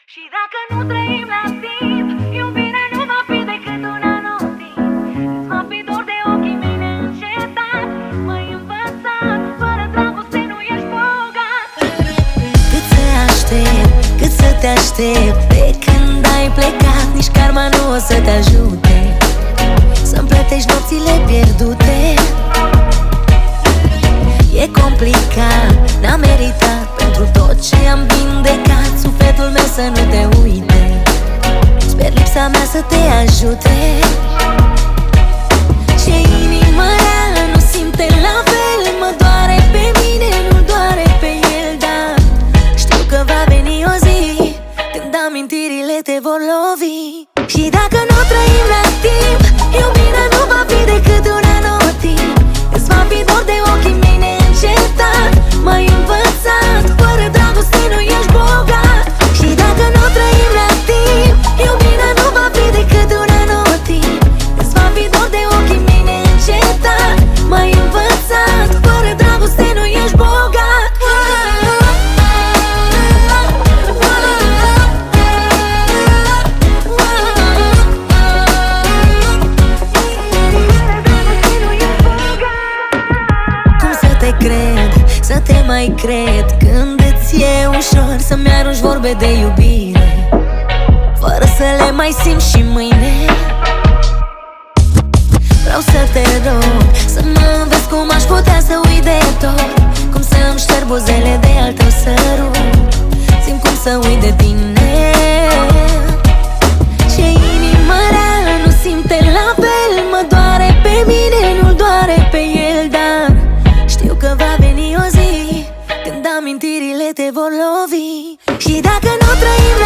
Și dacă nu trăim la timp, iubirea nu va fi decât un anotimp. Îți va fi dor de ochii mei neîncetat. M-ai învățat, fără dragoste nu ești bogat. Cât să aștept, cât să te aștept, de când ai plecat, nici karma nu o să te ajute să-mi plătești nopțile pierdute. E complicat, n-am meritat pentru tot ce am vindecat. Sufletul meu să nu te uite, sper lipsa mea să te ajute. Ce inimă rea nu simte la fel, mă doare pe mine, nu doare pe el. Dar știu că va veni o zi când amintirile te vor lovi. Și dacă nu trăim la timp, iubirea nu va fi decât un anotimp. Îți va fi dor de ochii mei neîncetat. M-ai învățat, fără dragoste nu ești bogat. Și dacă nu trăim la timp, iubirea nu va fi decât un anotimp. Îți va fi dor de ochii mei neîncetat. M-ai învățat, fără dragoste nu ești bogat. Să te mai cred când îți e ușor să-mi arunci vorbe de iubire, fără să le mai simți și mâine. Vreau să te rog să mă înveți cum aș putea să uit de tot, cum să-mi șterg buzele de al tău sărut. Simt cum să uit de tine. Ce inimă rea nu simte la fel, mă doare pe mine, nu doare pe el. Dar știu că va veni o zi când amintirile te vor lovi. Și dacă nu trăim